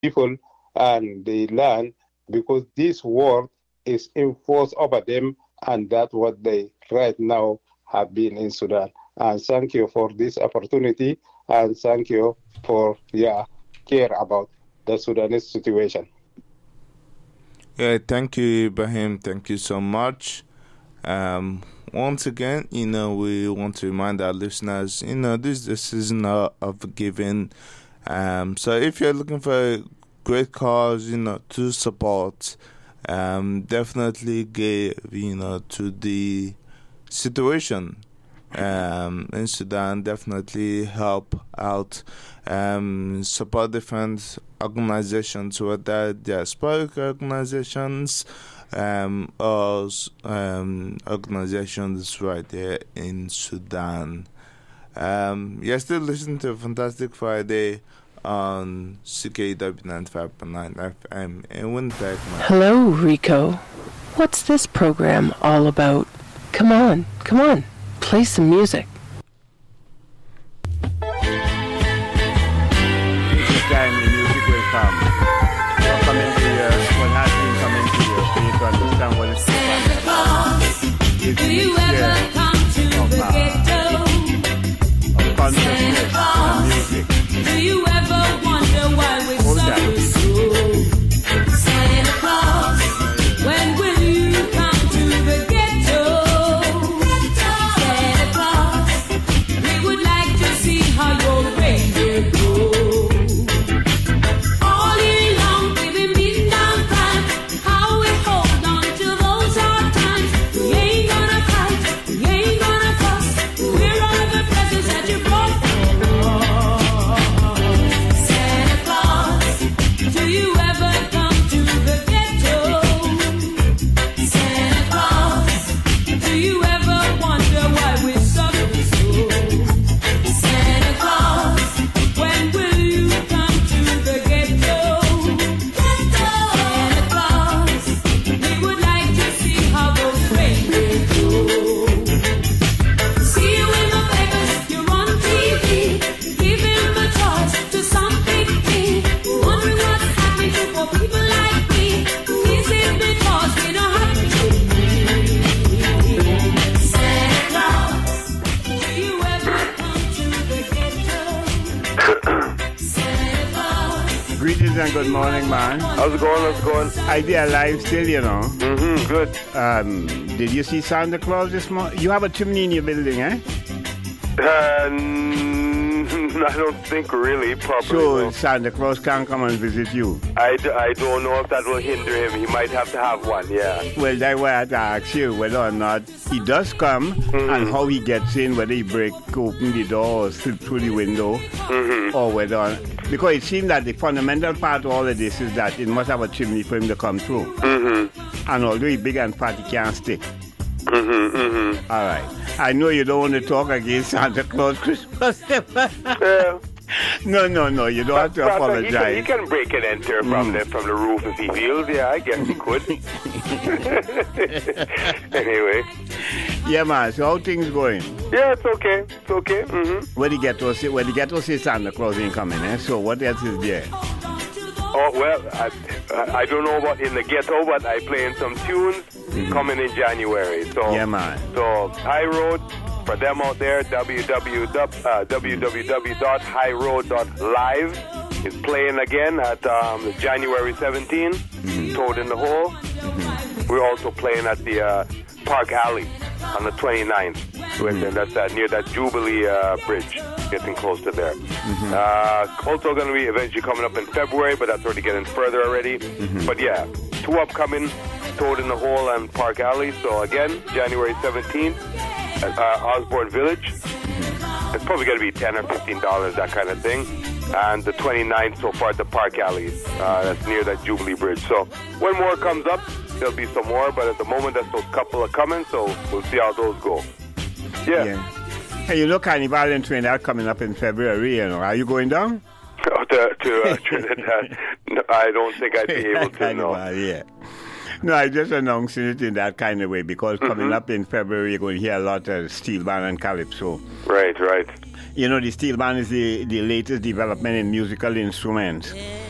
people and the land, because this war is enforced over them, and that's what they right now have been in Sudan. And thank you for this opportunity, and thank you for your care about the Sudanese situation. Yeah, thank you, Ibrahim. Thank you so much. Once again, we want to remind our listeners, this is the season of giving. So if you're looking for a great cause, to support, definitely give, to the situation in Sudan. Definitely help out, support different organizations, whether diasporic organizations, or organizations right there in Sudan. You're still listening to Fantastic Friday on CKW 95.9 FM in Winnipeg. Hello, Rico. What's this program all about? Come on, play some music. This time the music will come. You're coming to your, what has been coming to you for you to understand what it's about. Do you ever come to the ghetto? Of consciousness and music. Do you ever wonder why we suffer so? Santa Claus, when will you come to the ghetto? Santa Claus, we would like to see how your reindeer goes. All year long we've been beating down crime, how we hold on to those hard times. We ain't gonna fight, we ain't gonna fuss, we're all of the presents that you brought for us. Santa Claus, do you ever come to the ghetto? Santa Claus, do you ever wonder why we suffer so? Santa Claus, when will you come to the ghetto? Santa Claus, we would like to see how those reindeer go. See you in the papers, you're on TV, giving the toys to some big thing. Wondering what's happening to poor people like me. Is it because we don't have to Santa Claus, do you ever come to the ghetto? Santa Claus. Greetings and good morning, man. How's it going? I be alive still, Good. Did you see Santa Claus this morning? You have a chimney in your building, eh? I don't think really properly. So no. Santa Claus can't come and visit you. I don't know if that will hinder him. He might have to have one, yeah. Well, that's why I had to ask you whether or not he does come and how he gets in, whether he open the door or slip through the window, or whether... Because it seems that the fundamental part of all of this is that it must have a chimney for him to come through. And although he's big and fat, he can't stick. All right. I know you don't want to talk against Santa Claus Christmas. Yeah. No, you don't have to apologize. He can break and enter from the roof if he feels. Yeah, I guess he could. Anyway. Yeah, man. So how things going? Yeah, it's okay. When you get to see Santa Claus ain't coming, eh? So what else is there? Oh, well, I don't know about in the ghetto, but I playing some tunes coming in January. So, yeah, man. So, High Road, for them out there, www.highroad.live is playing again at January 17th, Toad in the Hole. We're also playing at the Park Alley on the 29th. And that's near that Jubilee Bridge, getting close to there. Also going to be eventually coming up in February, but that's already getting further already. But yeah, two upcoming, Toad in the Hole and Park Alley. So again, January 17th at Osborne Village. It's probably going to be $10 or $15, that kind of thing. And the 29th so far at the Park Alley. That's near that Jubilee Bridge. So when more comes up, there'll be some more. But at the moment, that's those couple are coming. So we'll see how those go. Yeah. Hey, Carnival in Trinidad coming up in February, Are you going down? To Trinidad? No, I don't think I'd be able to, Carnival, no. Yeah. No, I just announcing it in that kind of way because coming up in February, you're going to hear a lot of steel band and calypso. Right. The steel band is the latest development in musical instruments.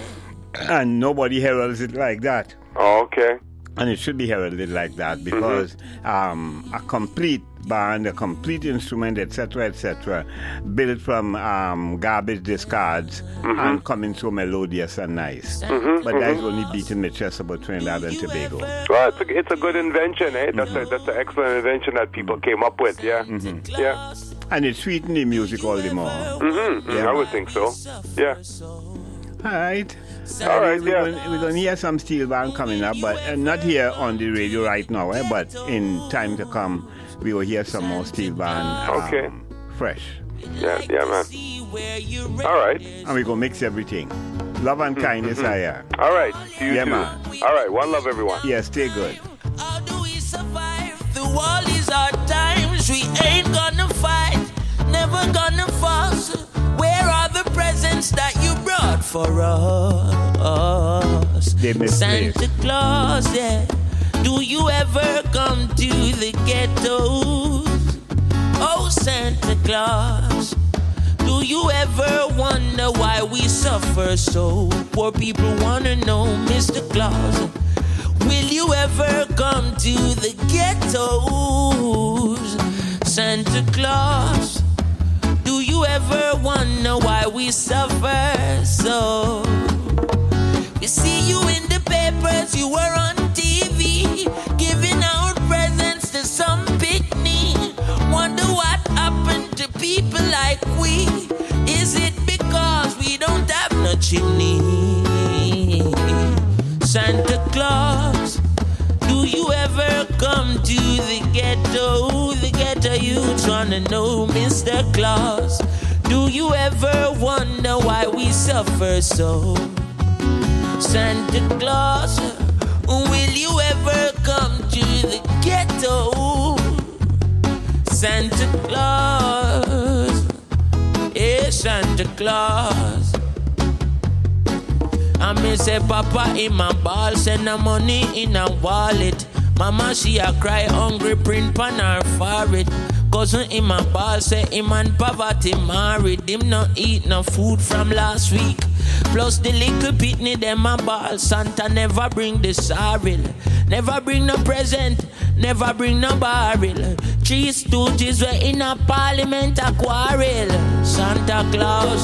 And nobody heralds it like that. Oh, okay. And it should be heralded like that because a complete band, a complete instrument, etc., built from garbage discards and coming so melodious and nice. But that is only beating the chest about Trinidad and Tobago. Well, it's a good invention, eh? That's an excellent invention that people came up with, yeah. Yeah. And it sweetened the music all the more. Yeah, I would think so. Yeah. All right. All right, we're going to hear some steel band coming up, but not here on the radio right now, but in time to come, we will hear some more steel band fresh. Yeah, man. All right. And we're going to mix everything. Love and kindness are here. All right. See you too. Man. All right. One love, everyone. Yeah, stay good. How do we survive through all these hard times? We ain't gonna fight, never gonna fuss. Where are the presents that you brought for us? Santa Claus, yeah. Do you ever come to the ghettos? Oh, Santa Claus. Do you ever wonder why we suffer so? Poor people wanna know, Mr. Claus. Will you ever come to the ghettos? Santa Claus. Do you ever wonder why we suffer so? We see you in the papers, you were on TV, giving out presents to some picnic. Wonder what happened to people like we? Is it because we don't have no chimney? Santa Claus, do you ever come to the ghetto? The ghetto youths wanna know, Mr. Claus. Do you ever wonder why we suffer so? Santa Claus, will you ever come to the ghetto? Santa Claus, yeah, Santa Claus. I may say, Papa in my ball, send the money in a wallet. Mama, she a cry, hungry, print pan her forehead. Cousin in my ball, say him and poverty married. Him not eat no food from last week. Plus the little pitney, them a ball. Santa never bring the sorrel. Never bring no present, never bring no barrel. 3 stooges were in a parliament a quarrel. Santa Claus,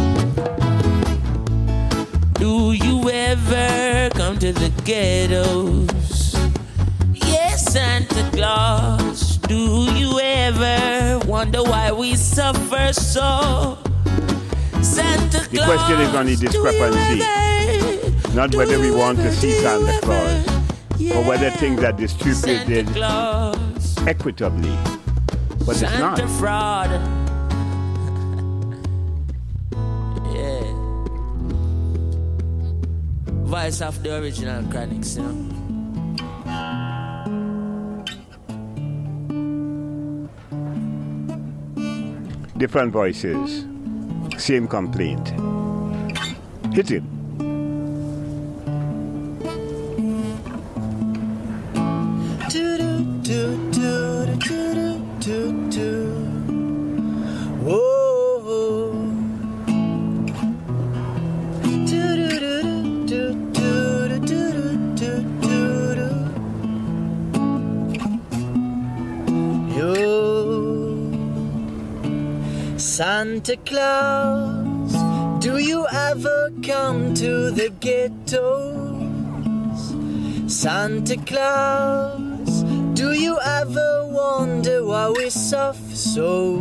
do you ever come to the ghettos? Yes, Santa Claus. Do you ever wonder why we suffer so? Santa Claus. The question is on the discrepancy. Not whether we want to see Santa Claus, but whether things are distributed equitably. But it's not. Santa fraud. Yeah. Voice of the original Chronics, you know. Different voices, same complaint. Hit it. Santa Claus, do you ever come to the ghettos? Santa Claus, do you ever wonder why we suffer so?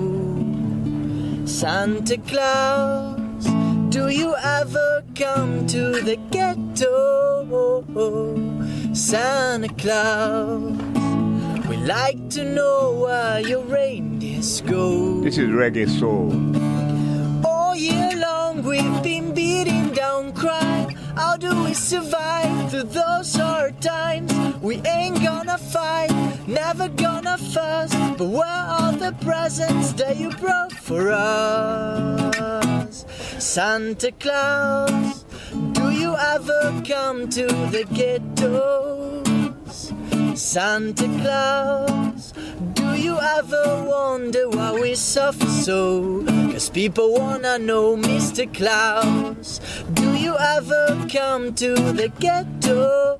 Santa Claus, do you ever come to the ghetto? Santa Claus, we like to know where your reindeers go. This is reggae soul. All year long we've been beating down crime. How do we survive through those hard times? We ain't gonna fight, never gonna fuss. But where are the presents that you brought for us? Santa Claus, do you ever come to the ghettos? Santa Claus, do you ever wonder why we suffer so? 'Cause people wanna know, Mr. Claus, Do you ever come to the ghetto?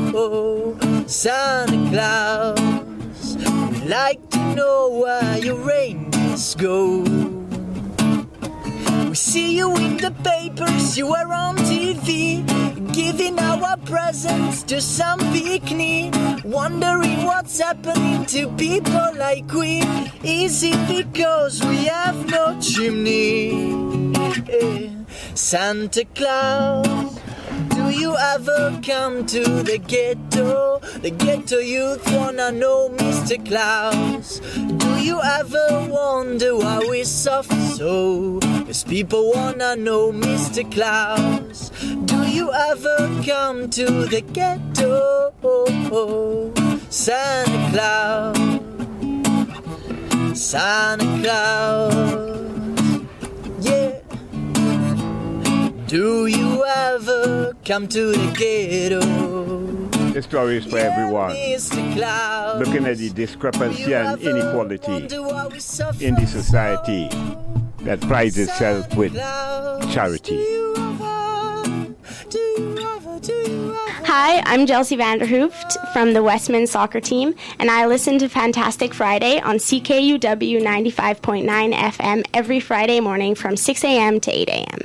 Santa Claus, we'd like to know where your reindeers go. We see you in the papers, you are on TV, giving our presents to some picnic, wondering what's happening to people like we. Is it because we have no chimney? Santa Claus, do you ever come to the ghetto? The ghetto youth wanna know Mr. Claus. Do you ever wonder why we're soft so? 'Cause people wanna know Mr. Claus. Do you ever come to the ghetto? Santa Claus, Santa Claus, yeah. Do you ever come to the ghetto? This story is for everyone. Looking at the discrepancy and inequality in the society that prides itself with charity. Hi, I'm Chelsea Vanderhooft from the Westman soccer team, and I listen to Fantastic Friday on CKUW 95.9 FM every Friday morning from 6 a.m. to 8 a.m.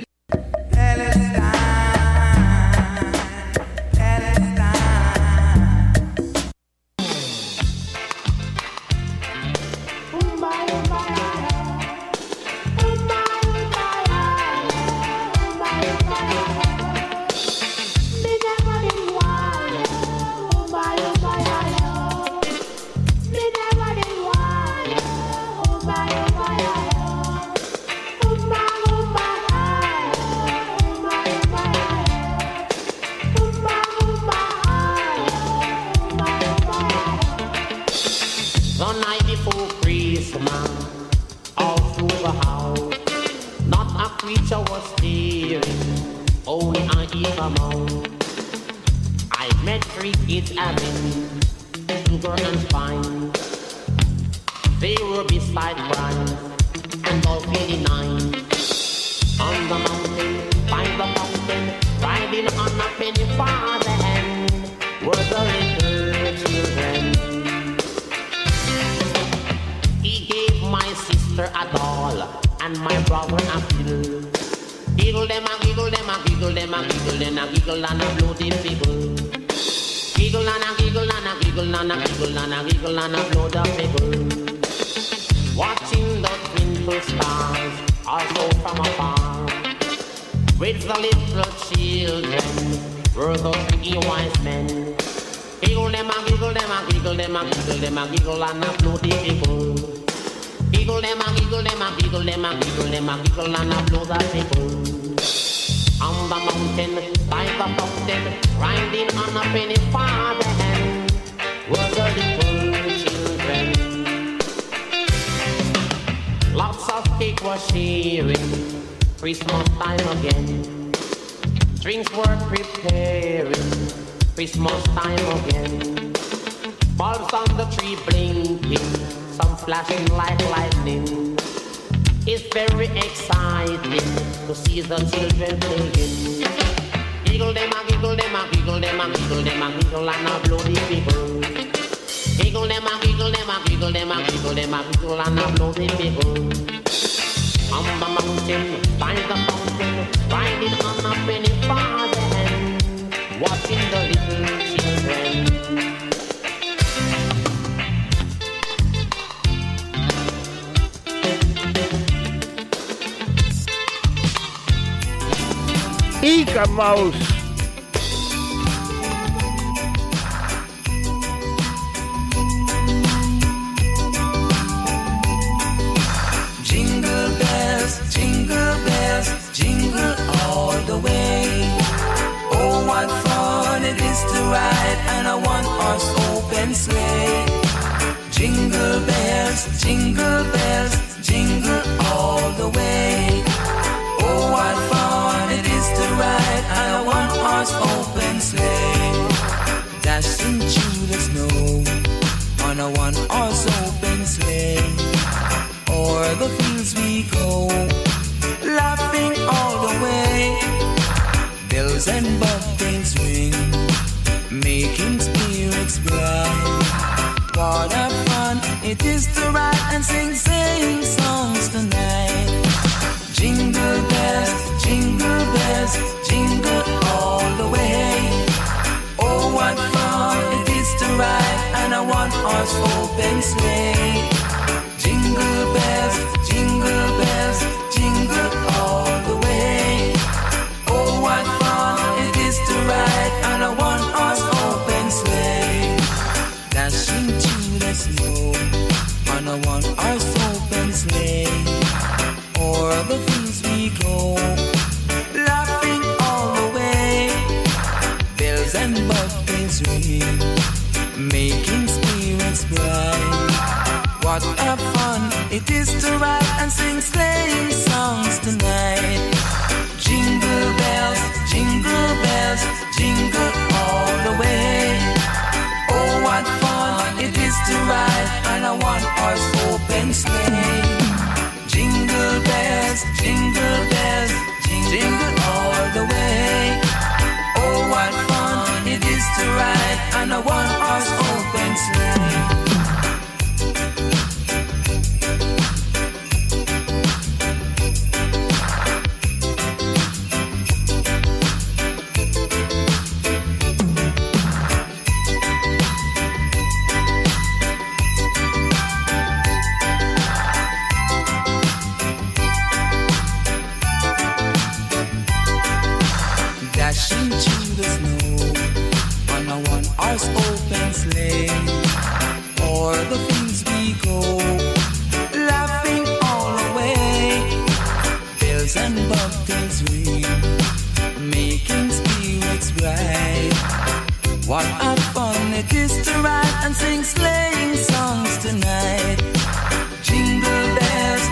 Christmas time again. Drinks were preparing. Christmas time again. Bulbs on the tree blinking. Some flashing like lightning. It's very exciting to see the children playing. Giggle them a giggle them a giggle them a giggle them a giggle and a blow the people. Giggle them a giggle them a giggle them a giggle them a giggle and a blow the people. On the mountain, by the fountain, riding on a penny farthing, watching the little children. Eek a mouse. Jingle all the way. Oh, what fun it is to ride on a one-horse open sleigh. Jingle bells, jingle all the way. Oh, what fun it is to ride on a one-horse open sleigh. Dashing through the snow on a one-horse open sleigh. O'er the fields we go, laughing all the way. bells and bumpkins ring, making spirits bright. What a fun it is to ride and sing songs tonight. Jingle bells, jingle all the way. Oh, what fun it is to ride on a one-horse open sleigh. Jingle bells, jingle all the way. Oh, what fun it is to ride on a one-horse open sleigh. Dashing through the snow on a one-horse open sleigh. O'er the fields we go, laughing all the way. Bells and bumpkins ring, making spirits bright. What a fun it is to ride and sing sleighing songs tonight. Jingle bells, jingle all the way. Oh, what fun it is to ride on a one-horse open sleigh. Jingle bells, jingle all the way. Oh, what fun it is to ride on a one-horse open sleigh. Dashing through the snow on a one-horse open sleigh. O'er the fields we go, laughing all the way. Bells and bumpkins ring, making spirits bright. What a fun it is to ride and sing sleighing songs tonight. Jingle bells,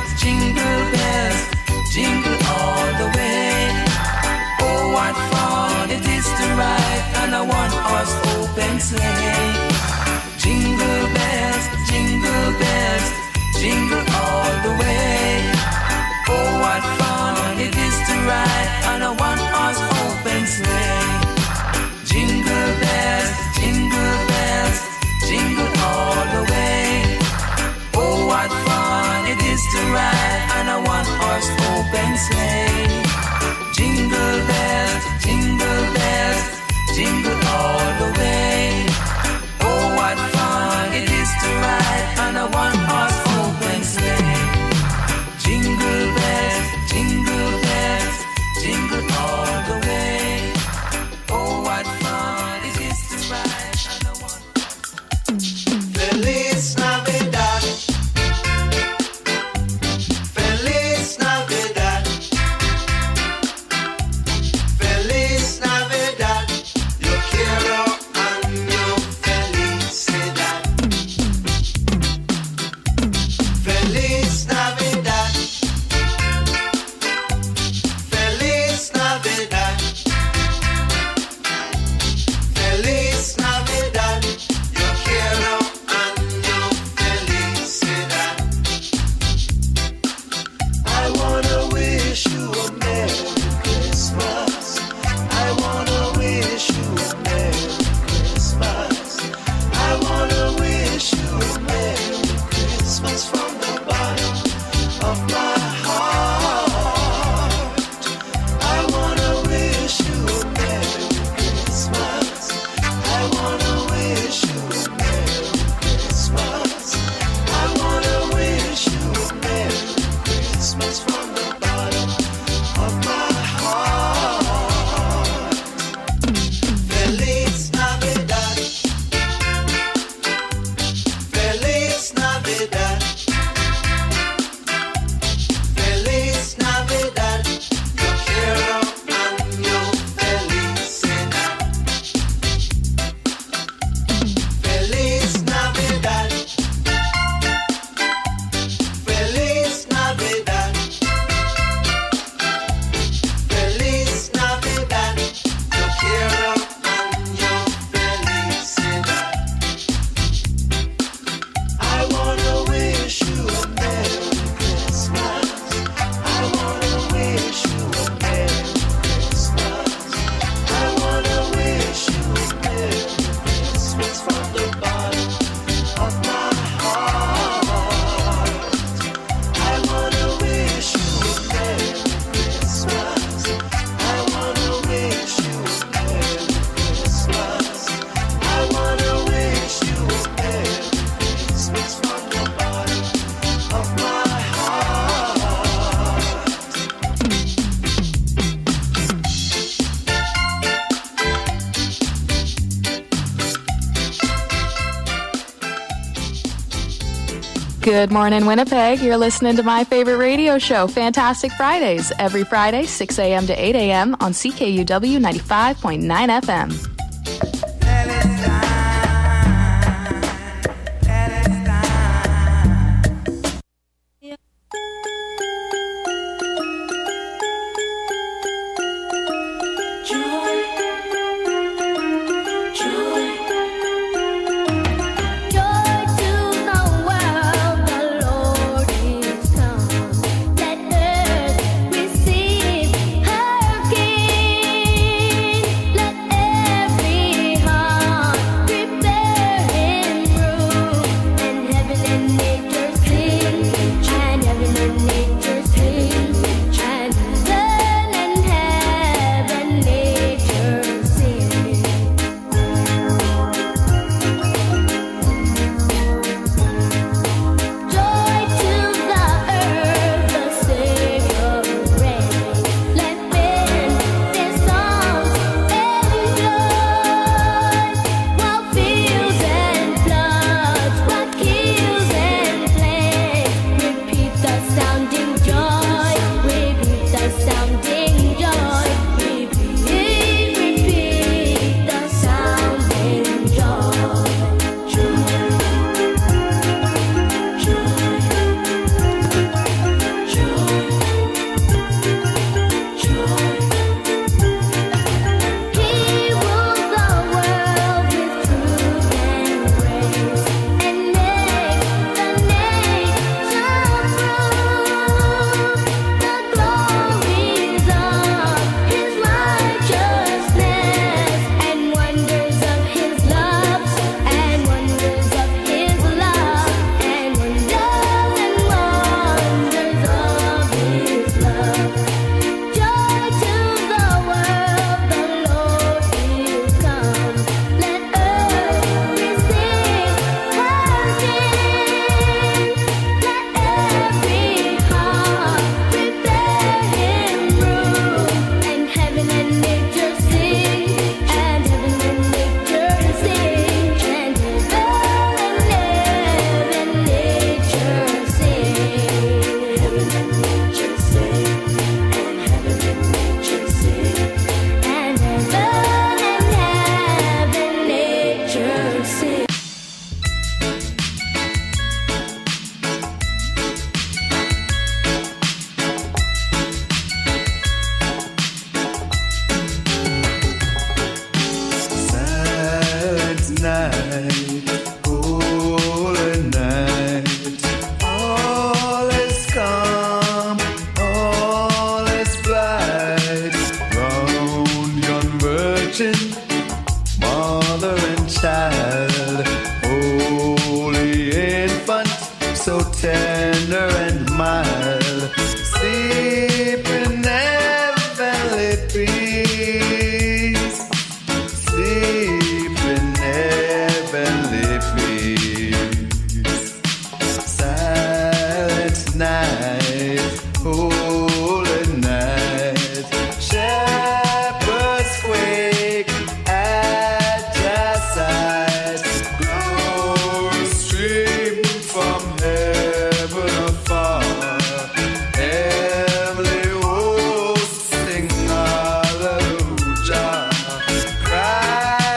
jingle all the way. Oh, what fun it is to ride on a one-horse open sleigh. Jingle bells, jingle all the way. Oh, what fun it is to ride on a one-horse open sleigh. Jingle bells, jingle all the way. Oh, what fun it is to ride on a one-horse open sleigh. Jingle bells, jingle all the way. Oh, what fun it is to ride on a one-horse open sleigh. Good morning, Winnipeg. You're listening to my favorite radio show, Fantastic Fridays, every Friday, 6 a.m. to 8 a.m. on CKUW 95.9 FM. Cry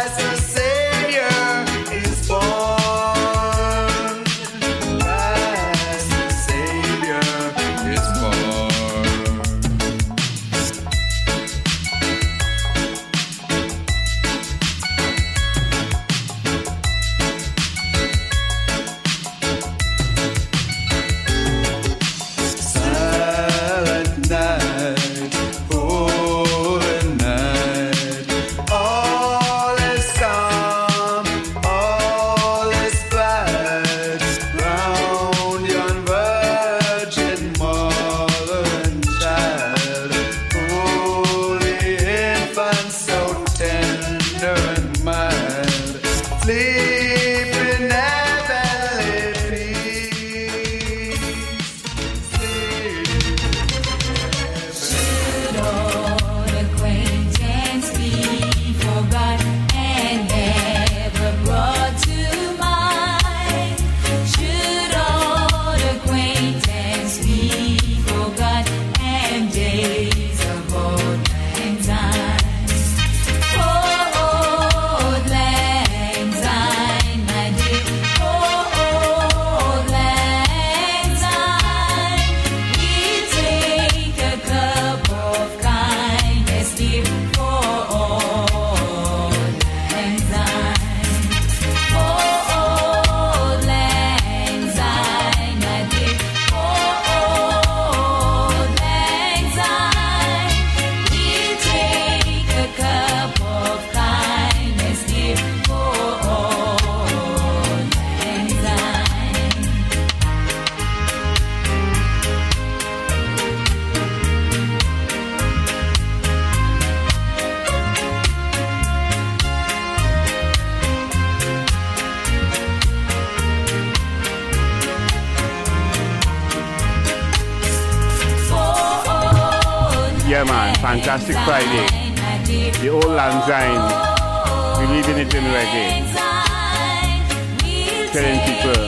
Fantastic Friday. The old Lanzine. We're leaving it in reggae. Telling people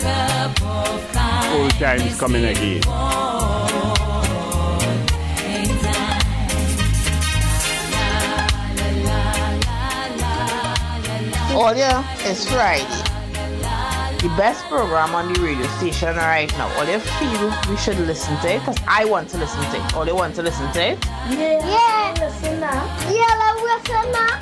old times coming again. Oh yeah, it's Friday. The best program on the radio station right now. All you feel we should listen to it, because I want to listen to it. All you want to listen to it? Yeah, listen now. Yeah, listen now.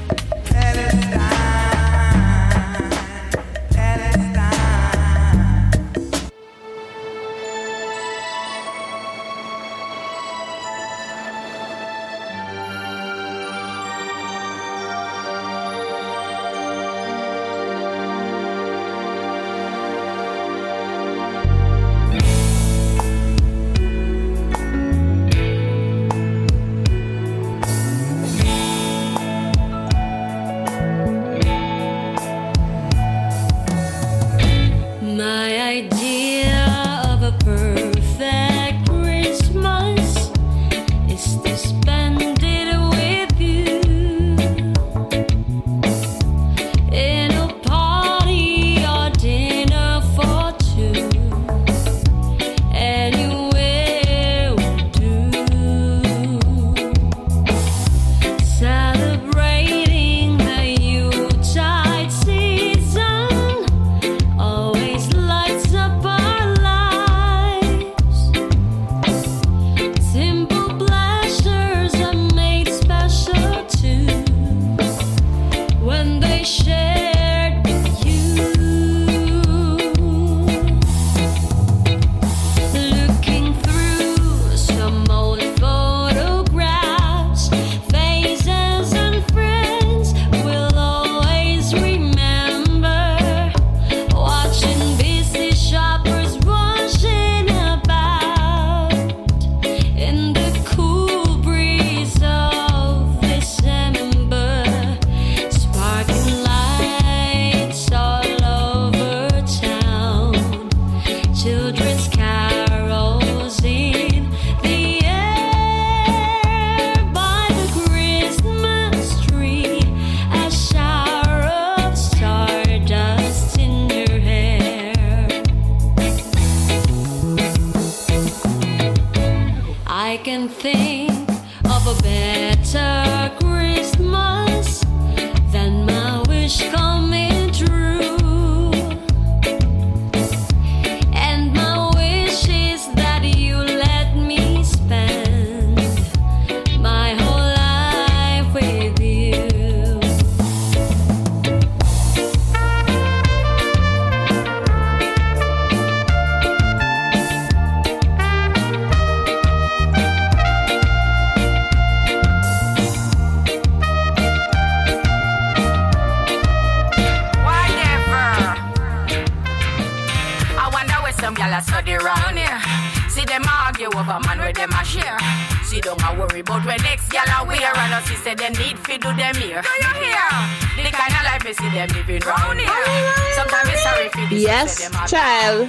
Yes, child.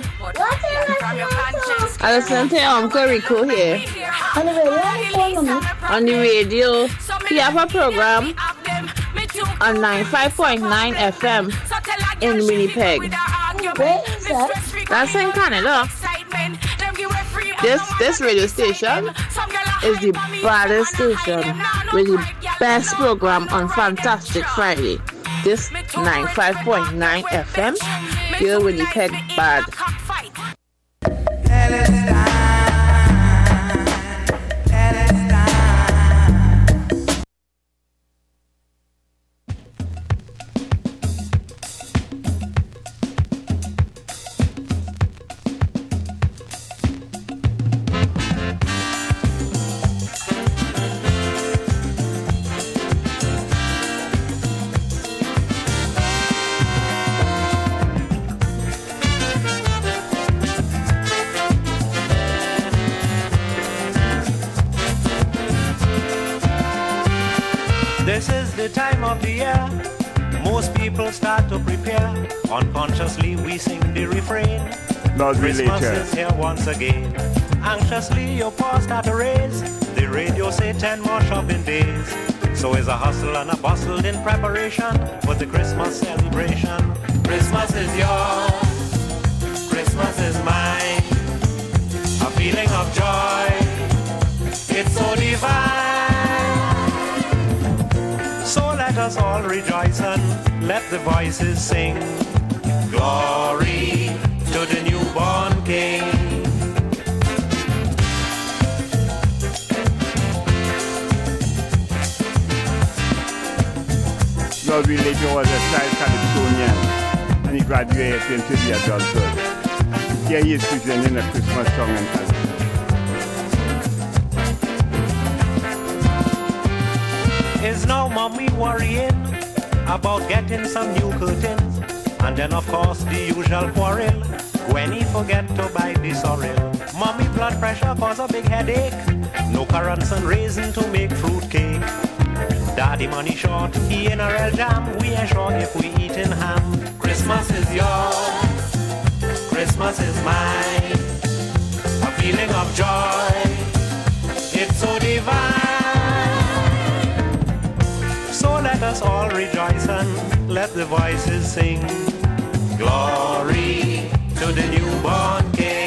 I listen to Uncle Rico here. On the radio. He have a program on 95.9 FM in Winnipeg. That's in Canada. This radio station is the baddest station with the best program on Fantastic Friday. This 95.9 FM, here Winnipeg bad. This is the time of the year most people start to prepare. Unconsciously we sing the refrain. Not Christmas related. is here once again. Anxiously your paws start to raise. The radio say 10 more shopping days. So is a hustle and a bustle in preparation for the Christmas celebration. Christmas is yours, Christmas is mine. A feeling of joy, it's so divine. So let us all rejoice and let the voices sing. Glory to the newborn King. Lord, we later was a child Californian, and he graduated into the adulthood. Here he is presenting a Christmas song and culture. Is now mommy worrying about getting some new curtains? And then of course the usual quarrel when he forget to buy the sorrel. Mommy blood pressure cause a big headache. No currants and raisin to make fruit cake. Daddy money short, he in a real jam. We ain't sure if we eatin' ham. Christmas is yours, Christmas is mine. A feeling of joy, it's so divine. So let us all rejoice and let the voices sing. Glory to the newborn King.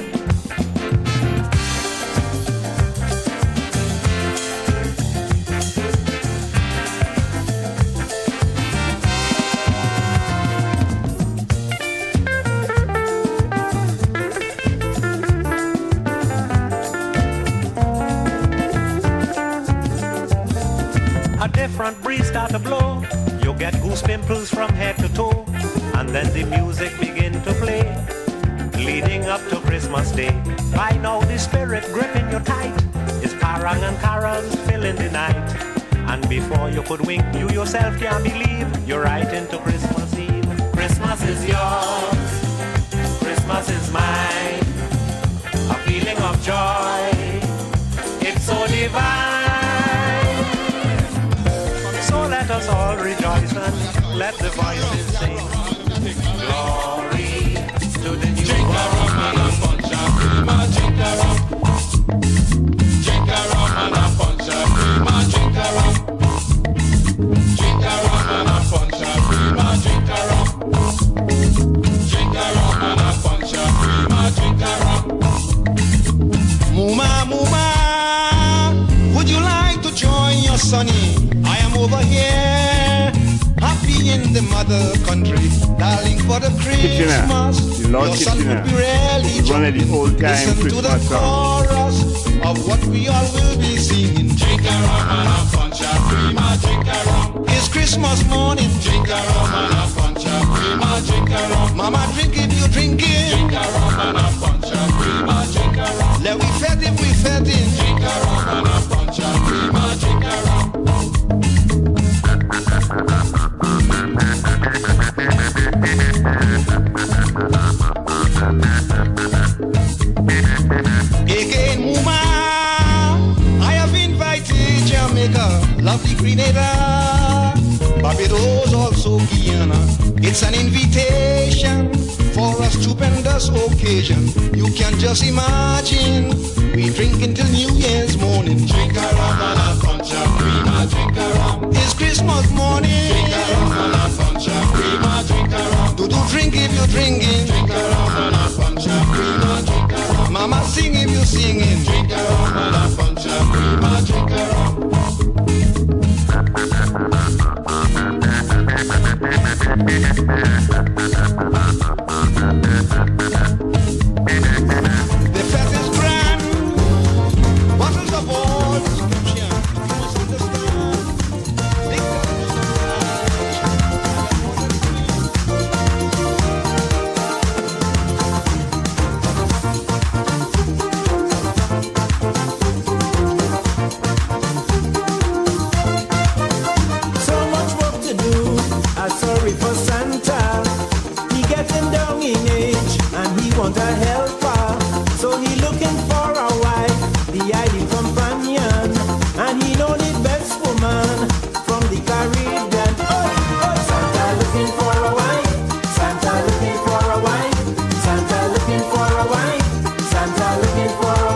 A different breeze start to blow. You get goose pimples from head to toe. And then the music begin to play, leading up to Christmas Day. By now the spirit gripping you tight is parang and carols filling the night. And before you could wink, you yourself can't believe you're right into Christmas Eve. Christmas is yours, Christmas is mine. A feeling of joy, it's so divine. So let us all rejoice and let the voices sing. Glory to the new King. Drink a rum and a punch of cream, drink a rum. Drink a rum and a punch of cream, drink a rum. Drink a rum and a punch of cream, drink a rum. Muma, Muma, would you like to join your sonny? I am over here, happy in the mother country, darling for the Christmas. Lord Your son would be really one of the old time listen to the Christmas chorus of what we all will be singing. Drink a rum and a punch of cream, drink a rum. It's Christmas morning. Drink a rum and a punch of cream, drink a rum. Mama drink if you drink it. Drink a rum and a punch of cream, drink a rum. Let we fet if we fet in. Drink a rum and a punch of cream, drink a rum. Again, Muma, I have invited Jamaica, lovely Grenada, Barbados, also Guyana. It's an invitation for a stupendous occasion. You can just imagine, we drink until New Year's morning. Drink a rum and a punch of cream, drink a rum. It's Christmas morning. Drink a rum and a punch of cream, drink a rum. Do drink if you're drinking. Drink a rum and a punch of cream, drink a rum. Mama sing if you're singing. Drink a rum and a punch of cream, drink a rum. The fest is grand, bottles of all description. You must understand. So much work to do. I'm sorry for Santa. He getting down in age and he want a helper. So he looking for a wife, the ideal companion, and he know the best woman from the Caribbean. Oh, Santa looking for a wife. Santa looking for a wife. Santa looking for a wife. Santa looking for a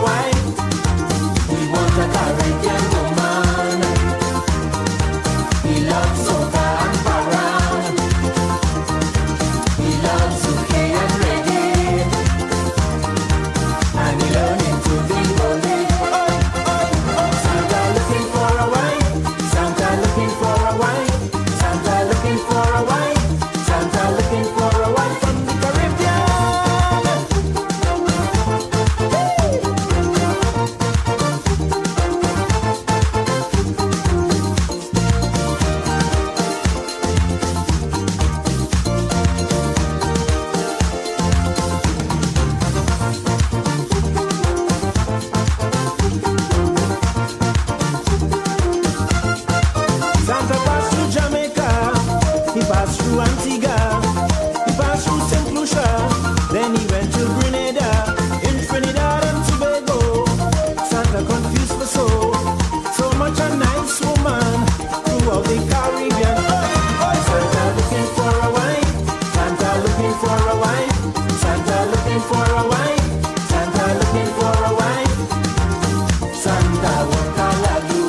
passed through Antigua, he passed through St. Lucia, then he went to Grenada, in Trinidad and Tobago. Santa confused for so much a nice woman throughout the Caribbean. Santa looking for a wife, Santa looking for a wife, Santa looking for a wife, Santa looking for a wife. Santa what can I do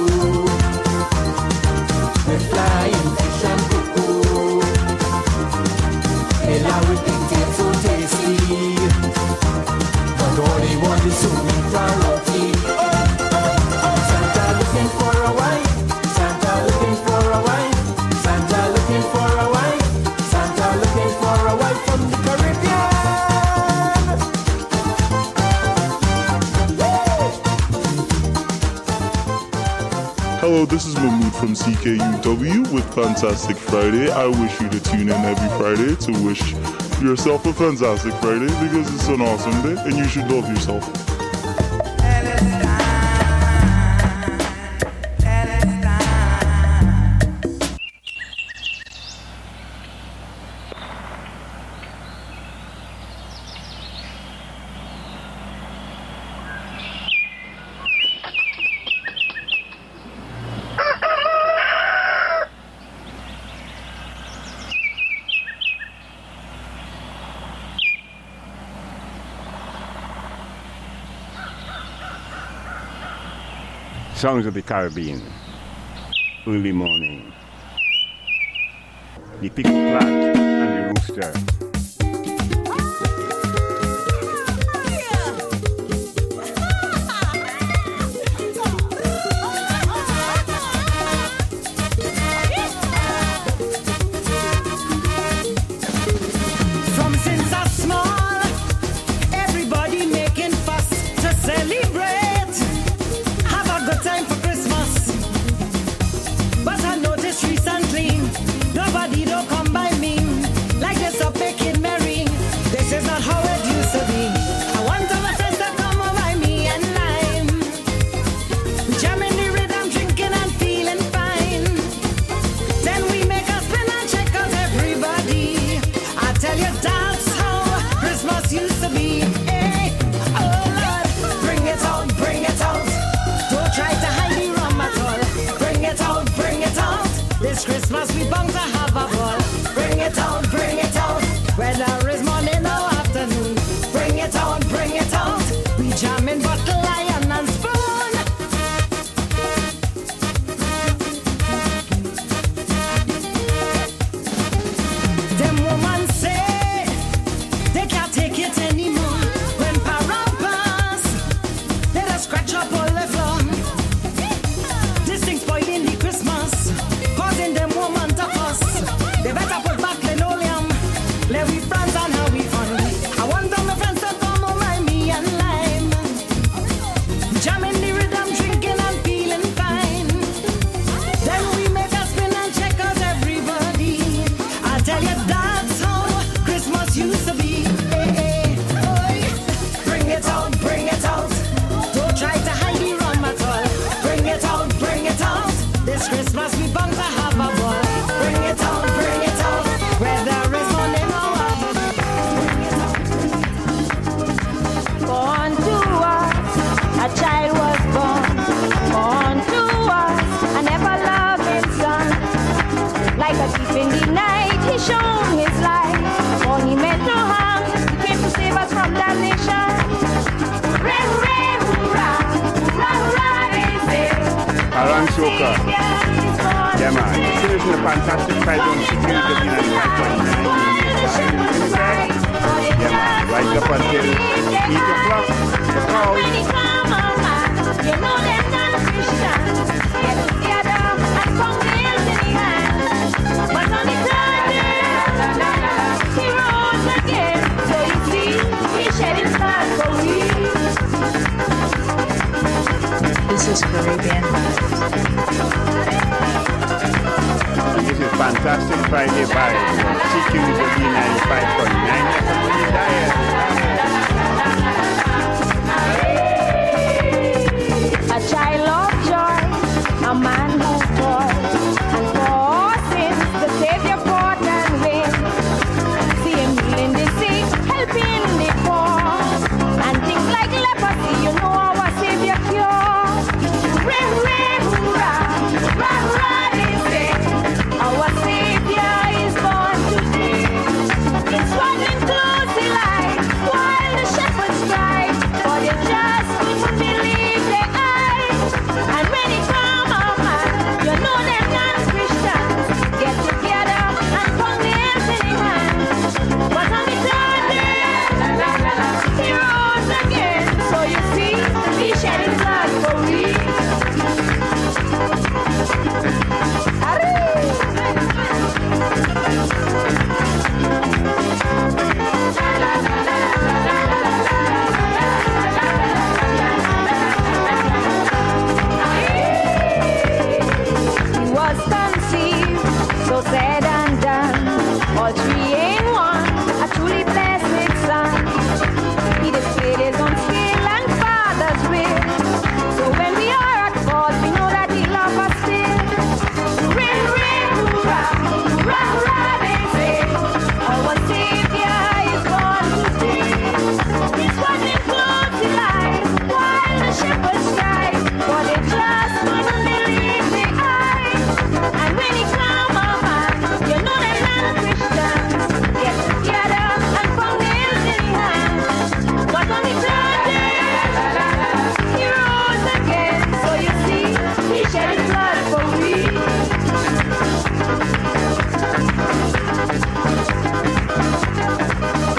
with flying fish and cuckoo? Ella with pigtail so tasty, but all they want is so meat and roti. Santa looking for a wife, Santa looking for a wife, Santa looking for a wife, Santa looking for a wife from the Caribbean. Hello, this is Mahmood from CKUW with Fantastic Friday. I wish you to tune in every Friday to wish yourself a fantastic Friday because it's an awesome day and you should love yourself. Sounds of the Caribbean, early morning. The pickle plat and the rooster. From since I small, everybody making fuss to celebrate. Have a good time for Christmas. But I noticed recently, nobody don't come by me like this up making merry. This is not how it used to be. I want all my friends to come by me and lime. Jamming the rhythm, drinking and feeling fine. Then we make a spin and check out everybody. I tell you that's how Christmas used to be. Hey, oh Lord, bring it out, bring it out. Don't try to hide the rum at all. Bring it out, bring it out. This Christmas we bound to have a ball. Bring it out, whether it's morning or afternoon. Bring it out, we jamming bottle, iron and spoon. Them women say they can't take it anymore. When parampas, they just scratch up all the floor. This thing's spoiling the Christmas, causing them women to fuss. They better put back linoleum, let we friends and how we fun. I want all my friends to come over me and lime. Jamming the rhythm, drinking and feeling fine. Then we make a spin and check out everybody. I tell you that's how Christmas used to be. Hey, hey, oi. Bring it out, don't try to hide the rum at all. Bring it out, this Christmas we bound to have a ball. Bring it out, whether it's morning or afternoon. Born to us, a child was born. Born to us, an ever-loving son. Like a thief in the night, he shone his light. For he meant no harm, he came to save us from damnation. Hooray, hooray, hoorah, hoorah, hoorah, is it. Alan Soka. Yeah, man. This is a fantastic fight on CKUW 95.9. Yeah, man. Right up until 8 o'clock. The crowd. You know they're not Christians. Get together and come nails in the hand. But on the third day, he rose again. So you see, he's shedding blood for we. This is Caribbean Vibes. This is Fantastic Friday Vibes on CKUW 95.9 FM. A child of joy, a man who fought, and for all sins the Savior fought and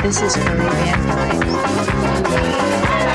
This is Curly Van Dyke.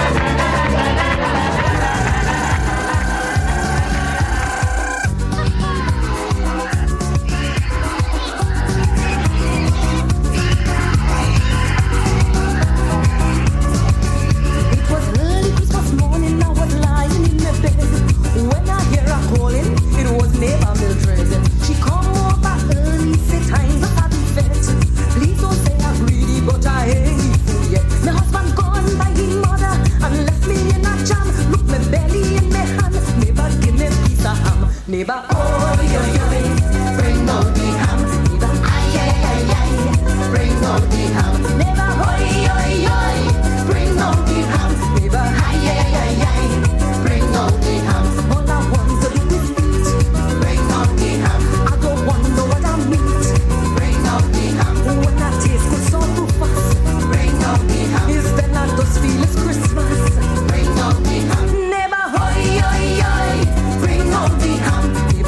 Neighbor, oh, yo, yo, bring out the ham. Neighbor, ay, ay, ay, ay, bring out the ham. Neighbor, oh, yo, yo, bring out the ham. Neighbor, ay, ay, ay, ay, bring out the ham. All I want to do is eat. Bring out the ham. I don't want to know what I meat. Bring out the ham. When I taste good so too fast. Bring out the ham. Is then I just feel it's Christmas. Bring out the ham. Neighbor, oh, yo, yo, bring out the ham.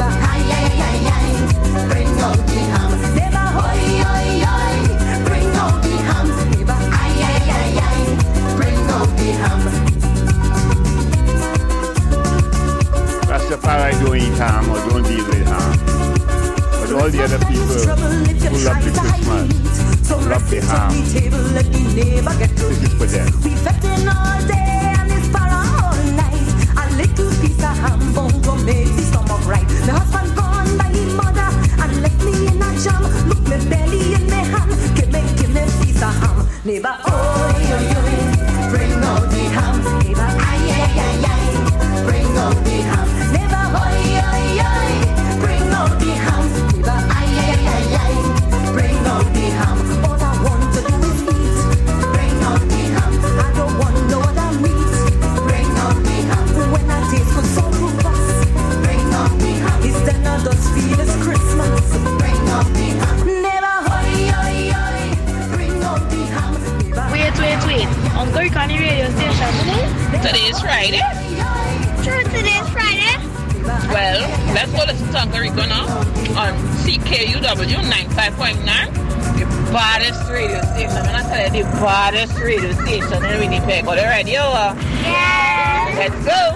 Rastafari don't eat ham or don't deal with ham. But all the other people who love the Christmas, love the ham. This is for them. We fetting all day and it's for all night. A little piece of ham bone to make the stomach right. The husband gone by his mother and left me in a jam. Look me belly in my hand. Give me piece of ham. Neighbor, oh, yo, yo, bring out the ham. Neighbor, ay, ay, ay, ay, bring out the ham. Neighbor, oh, yo, yo, bring out the ham. Neighbor, ay, ay, ay, ay, bring out the ham. All I want to do is eat. Bring out the ham. I don't want no other meat. Bring out the ham. When I taste good so fast. Bring out the ham. It's then I just feel it's Christmas. Bring out the ham. Neighbor, oh, yo, yo, bring out the ham. Wait. Uncle Connie radio station today? Today is Friday. Sure, today is Friday. Well, let's go listen to Uncle Rico now on CKUW 95.9. The baddest radio station. I'm going to tell you the baddest radio station in Winnipeg. Are you ready? Yeah. Let's go.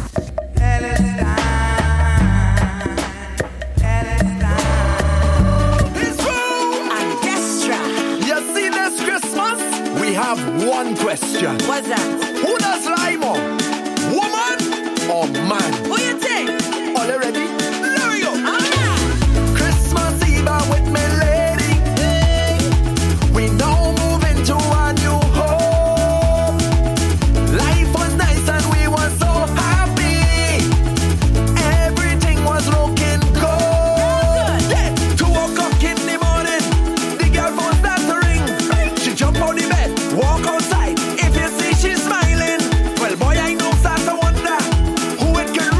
We have one question. What's that? Who does lie more? Woman or man? Who you think? All you ready? There we go. Christmas Eve I'm with my lady. Hey. We now move into a new home. Life was nice and we were so happy. Everything was looking good. Yeah. 2 o'clock in the morning, the girl phone starts to ring. She jump on the bed. Walk outside. If you see she's smiling, well, boy, I know start to wonder who it could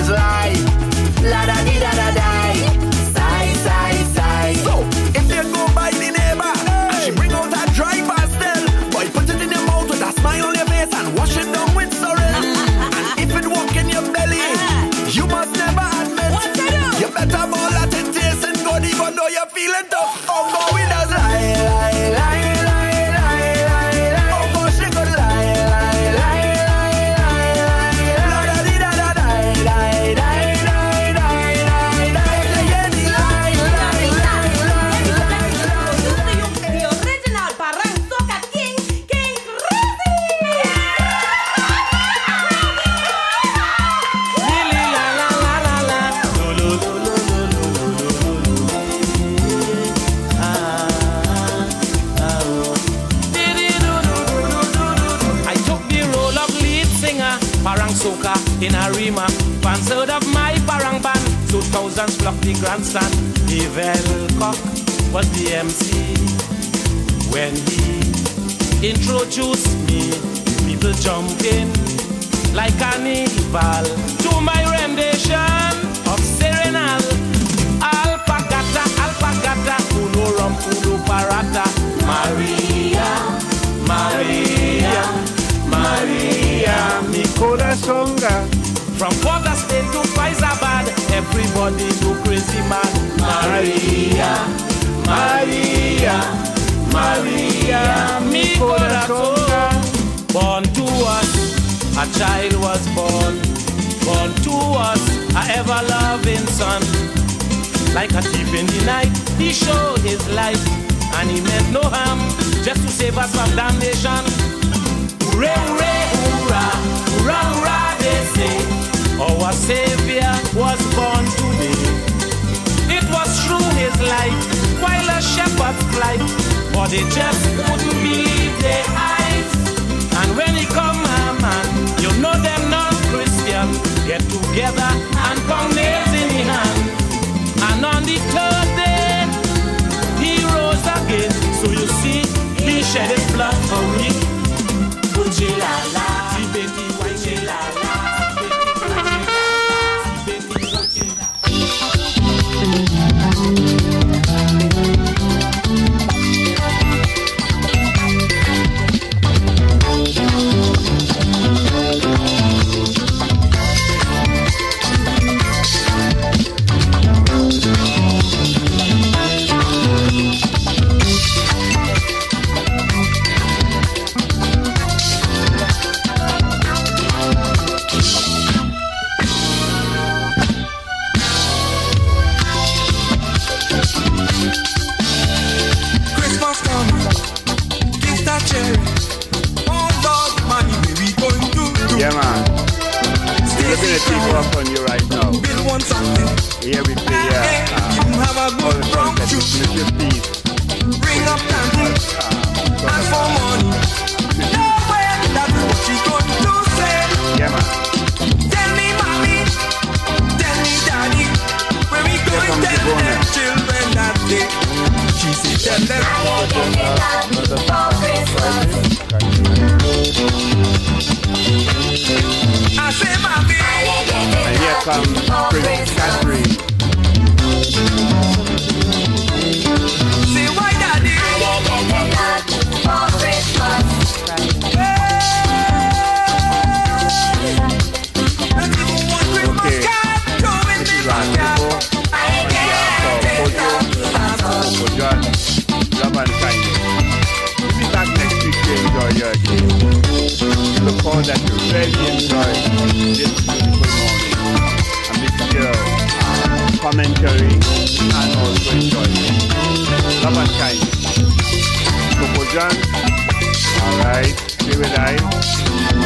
is lie. La da di da da die. Sigh, sigh, sigh. So, if you go by the neighbor, and she bring out a dry pastel, boy, put it in your mouth with a smile on your face and wash it down with sorrel. And if it walk in your belly, you must never admit. You better ball at it, tasting good, even though you're feeling tough. Oh, go with us, lie, lie, lie. In Arima, fans heard of my parang band. 2000s flock the grandstand. Evel Cock was the MC. When he introduced me, people jumping like carnival to my rendition of Serenal. Alpagata, alpagata, uno rum, uno parata. Maria, Maria, Maria, mi corazonga. From Porter State to Faizabad, everybody do crazy man. Maria, Maria, Maria, mi corazonga. Born to us, a child was born. Born to us, a ever-loving son. Like a thief in the night, he showed his life, and he meant no harm, just to save us from damnation. Hooray, hooray, hurrah, hurrah, hurrah, they say. Our Savior was born today. It was through his life, while a shepherd's flight, but they just couldn't believe their eyes. And when he come, man, you know them non-Christian get together and pound nails in his hand. And on the third day, he rose again. So you see, he shed his blood for me. Bujilala, Tibeti, Wajilala. Yeah, man. We're looking at people up on you right now. Here we play all the songs that is Mr. Peace. Bring up dancing and for money. Nowhere, that's what she going to say. Yeah, man. Tell me, mommy, tell me, daddy, where we going to tell them children that day. She said, tell them I want to get that for Christmas. I say, mommy, and here comes Prince Catherine. say, why, daddy? I want to get that for Christmas. Let's give one Christmas card, throw in the backyard. I get John, love and kindness. We'll be back next week to enjoy your day. Look forward that you really enjoy this beautiful morning. And this year, commentary and also enjoyment. Love and kindness. Coco John, alright, stay with I.